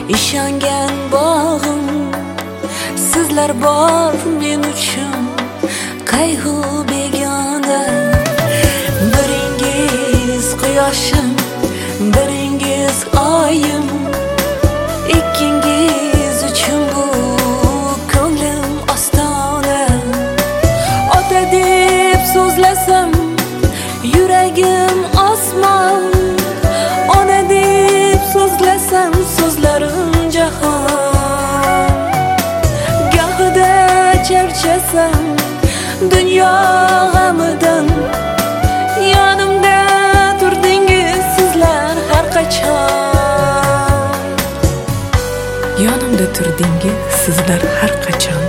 ishongan bog'im, sizlar bor men uchun qayg'u begona. Biringiz quyoshim, biringiz oyim, ikkingiz uchun bu ko'nglim ostona. Ota deb so'zlasam yuragim osmon, ona deb so'zlasam so'zlarim jahon. Gohida charchasam dunyo g'amidan, yonimda turdingiz sizlar har qachon. Yonimda turdingiz sizlar har qachon.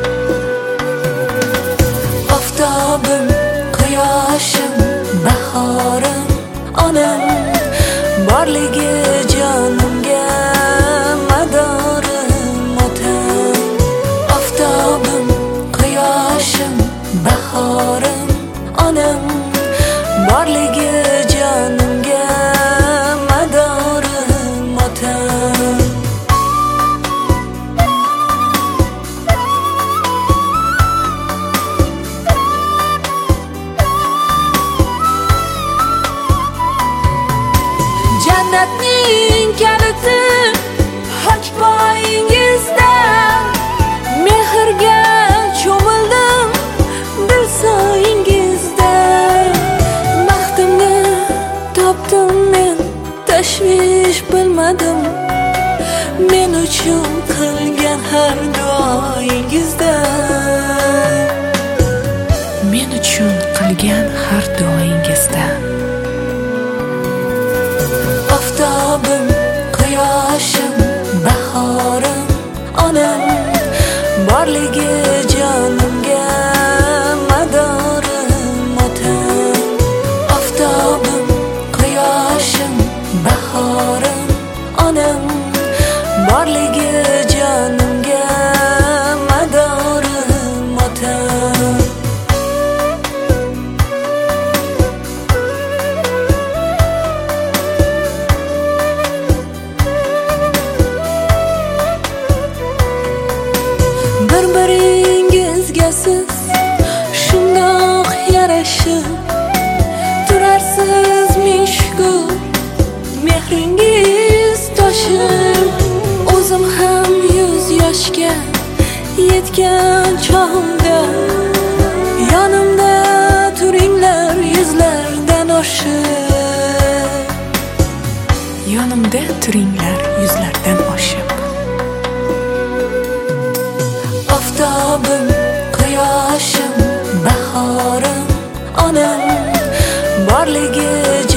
Oftobim, quyoshim, bahorim, onam borligi jonimga madorim otam. Oftobim, quyoshim, bahorim, onam borligi jonimga madorim otam. Jannatning kaliti haq poyingizda, mehrga cho'mildim dil soyingizda. Baxtimni topdim men, tashvish bilmadim, men uchun qilgan har duoyingizda. Men uchun qilgan har duoyingizda. Oftobim, quyoshim, bahorim, onam borligi jonimga madorim otam. Oftobim, quyoshim, bahorim, onam borligi jonimga madorim otam. Bir-biringizga siz shundoq yarashib turarsiz, ming shukr mehringiz toshib. O'zim ham 100 yoshga yetgan chog'imda yonimda turinglar yuzlardan oshib. Yonimda turinglar yuzlardan oshib. Oftobim, quyoshim, bahorim, onam borligi